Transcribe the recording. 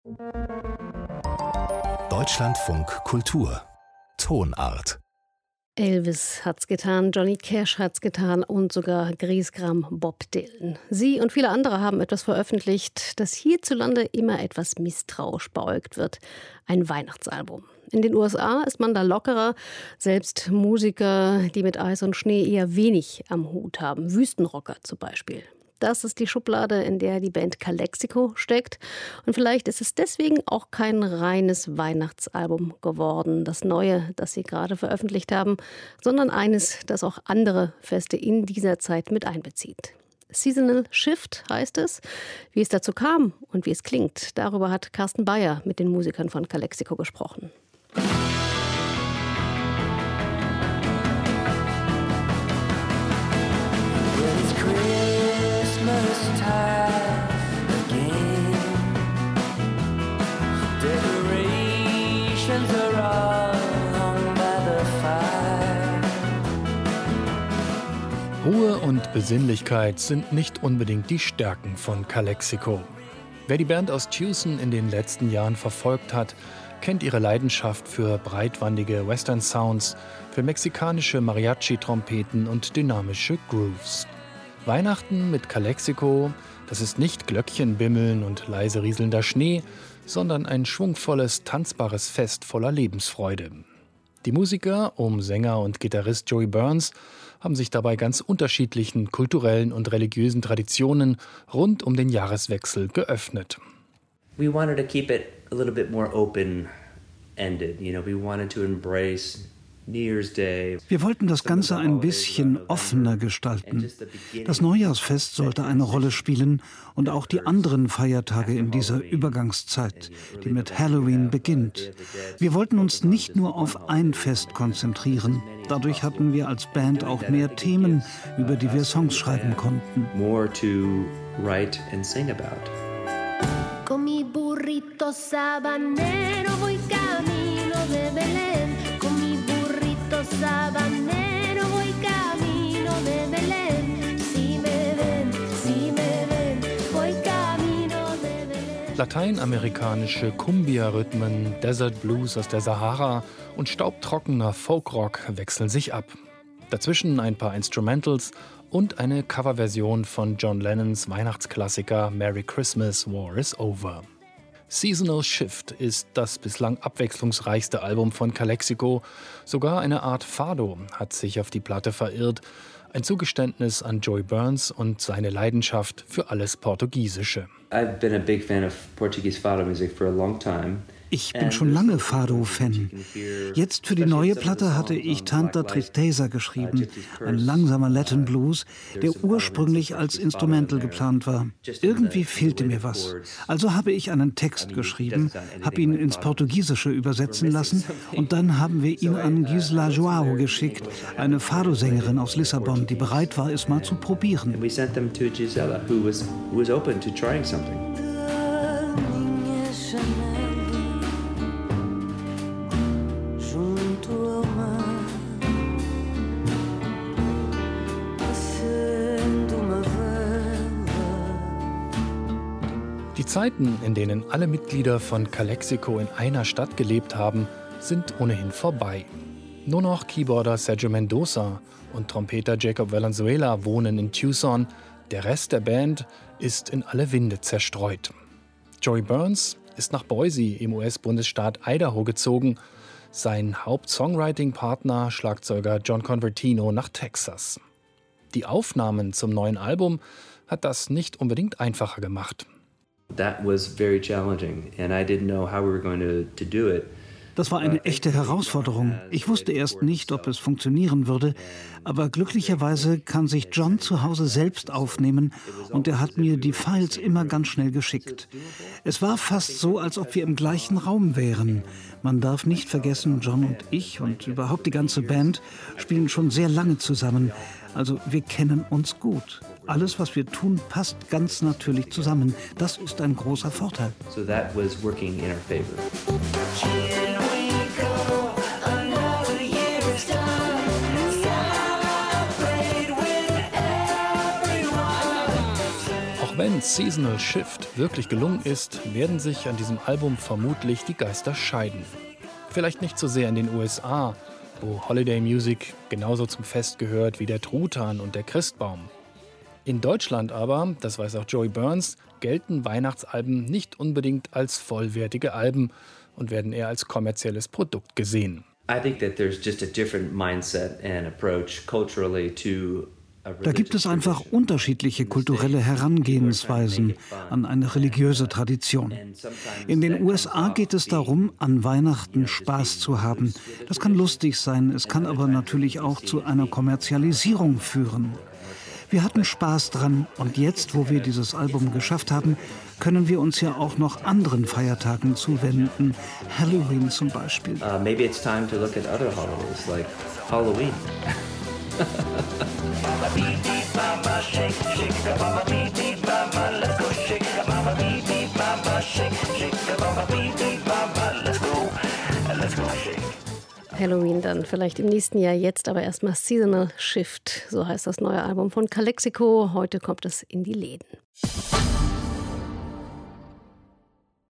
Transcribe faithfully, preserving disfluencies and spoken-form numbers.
Deutschlandfunk Kultur Tonart. Elvis hat's getan, Johnny Cash hat's getan und sogar Griesgram Bob Dylan. Sie und viele andere haben etwas veröffentlicht, das hierzulande immer etwas misstrauisch beäugt wird. Ein Weihnachtsalbum. In den U S A ist man da lockerer. Selbst Musiker, die mit Eis und Schnee eher wenig am Hut haben. Wüstenrocker zum Beispiel. Das ist die Schublade, in der die Band Calexico steckt. Und vielleicht ist es deswegen auch kein reines Weihnachtsalbum geworden, das neue, das sie gerade veröffentlicht haben, sondern eines, das auch andere Feste in dieser Zeit mit einbezieht. Seasonal Shift heißt es. Wie es dazu kam und wie es klingt, darüber hat Carsten Beyer mit den Musikern von Calexico gesprochen. Ruhe und Besinnlichkeit sind nicht unbedingt die Stärken von Calexico. Wer die Band aus Tucson in den letzten Jahren verfolgt hat, kennt ihre Leidenschaft für breitwandige Western-Sounds, für mexikanische Mariachi-Trompeten und dynamische Grooves. Weihnachten mit Calexico, das ist nicht Glöckchenbimmeln und leise rieselnder Schnee, sondern ein schwungvolles, tanzbares Fest voller Lebensfreude. Die Musiker um Sänger und Gitarrist Joey Burns haben sich dabei ganz unterschiedlichen kulturellen und religiösen Traditionen rund um den Jahreswechsel geöffnet. We wanted to keep it a little bit more open-ended. You know, we wanted to embrace Wir wollten das Ganze ein bisschen offener gestalten. Das Neujahrsfest sollte eine Rolle spielen und auch die anderen Feiertage in dieser Übergangszeit, die mit Halloween beginnt. Wir wollten uns nicht nur auf ein Fest konzentrieren. Dadurch hatten wir als Band auch mehr Themen, über die wir Songs schreiben konnten. More to write and sing about. Con mi burrito sabanero voy camino de Belén. Sabanero voy camino de Belén. Si me ven, si me ven, voy camino de Belén. Lateinamerikanische Cumbia-Rhythmen, Desert Blues aus der Sahara und staubtrockener Folkrock wechseln sich ab. Dazwischen ein paar Instrumentals und eine Coverversion von John Lennons Weihnachtsklassiker Merry Christmas, War is Over. Seasonal Shift ist das bislang abwechslungsreichste Album von Calexico. Sogar eine Art Fado hat sich auf die Platte verirrt. Ein Zugeständnis an Joey Burns und seine Leidenschaft für alles Portugiesische. I've been a big fan of Portuguese fado music for a long time. Ich bin schon lange Fado-Fan. Jetzt für die neue Platte hatte ich Tanta Tristeza geschrieben, ein langsamer Latin Blues, der ursprünglich als Instrumental geplant war. Irgendwie fehlte mir was. Also habe ich einen Text geschrieben, habe ihn ins Portugiesische übersetzen lassen und dann haben wir ihn an Gisela Joao geschickt, eine Fado-Sängerin aus Lissabon, die bereit war, es mal zu probieren. We sent them to Gisela, who was who was open to trying something. Die Zeiten, in denen alle Mitglieder von Calexico in einer Stadt gelebt haben, sind ohnehin vorbei. Nur noch Keyboarder Sergio Mendoza und Trompeter Jacob Valenzuela wohnen in Tucson. Der Rest der Band ist in alle Winde zerstreut. Joey Burns ist nach Boise im U S-Bundesstaat Idaho gezogen. Sein Haupt-Songwriting-Partner, Schlagzeuger John Convertino, nach Texas. Die Aufnahmen zum neuen Album hat das nicht unbedingt einfacher gemacht. That was very challenging and I didn't know how we were going to, to do it. Das war eine echte Herausforderung. Ich wusste erst nicht, ob es funktionieren würde, aber glücklicherweise kann sich John zu Hause selbst aufnehmen und er hat mir die Files immer ganz schnell geschickt. Es war fast so, als ob wir im gleichen Raum wären. Man darf nicht vergessen, John und ich und überhaupt die ganze Band spielen schon sehr lange zusammen. Also wir kennen uns gut. Alles, was wir tun, passt ganz natürlich zusammen. Das ist ein großer Vorteil. So that was working in our favor. Auch wenn Seasonal Shift wirklich gelungen ist, werden sich an diesem Album vermutlich die Geister scheiden. Vielleicht nicht so sehr in den U S A, wo Holiday Music genauso zum Fest gehört wie der Truthahn und der Christbaum. In Deutschland aber, das weiß auch Joey Burns, gelten Weihnachtsalben nicht unbedingt als vollwertige Alben und werden eher als kommerzielles Produkt gesehen. I think that there's just a different mindset and approach culturally to a Da gibt es einfach religious tradition. unterschiedliche kulturelle Herangehensweisen an eine religiöse Tradition. In den U S A geht es darum, an Weihnachten Spaß zu haben. Das kann lustig sein, es kann aber natürlich auch zu einer Kommerzialisierung führen. Wir hatten Spaß dran und jetzt, wo wir dieses Album geschafft haben, können wir uns ja auch noch anderen Feiertagen zuwenden. Halloween zum Beispiel. Uh, maybe it's time to look at other holidays like Halloween. Halloween dann vielleicht im nächsten Jahr, jetzt aber erstmal Seasonal Shift, so heißt das neue Album von Calexico. Heute kommt es in die Läden.